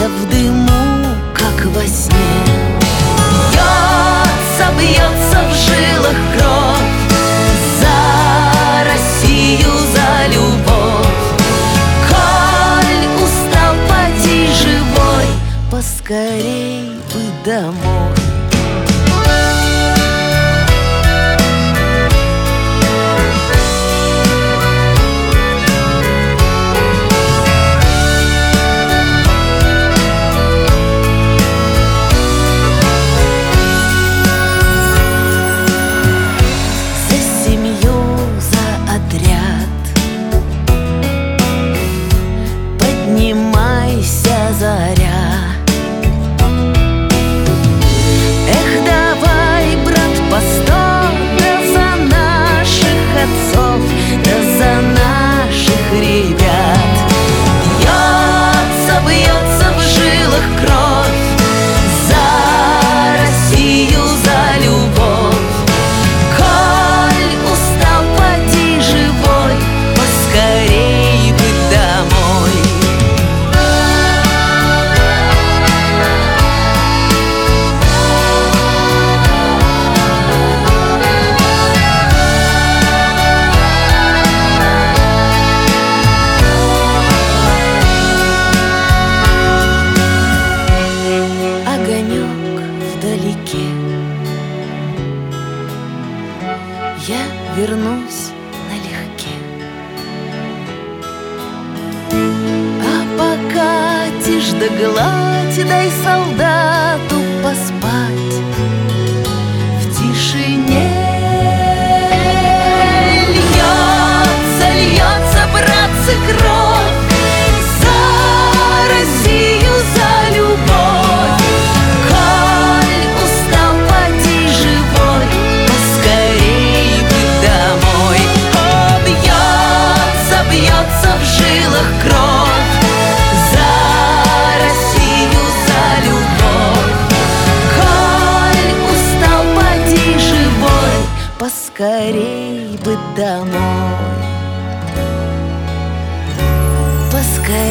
в дыму, как во сне. Бьется, бьется в жилах кровь за Россию, за любовь. Коль устал, поди живой, поскорей бы домой. Поднимайся, заря. Эх, давай, брат, по сто, да за наших отцов, да за наших ребят. Бьется, бьется в жилах кровь за Россию, за любовь. Коль устал, поди живой, поскорей бы домой. Огонек вдалеке, я вернусь налегке. А пока тишь да гладь, дай солдату поспать в тишине. Льется, льется, братцы, кровь за Россию, за любовь. Коль устал, поди живой, поскорей бы домой. О, бьется, бьется в жилах кровь за Россию, за любовь. Коль устал, поди живой, поскорей бы домой. Поскорей.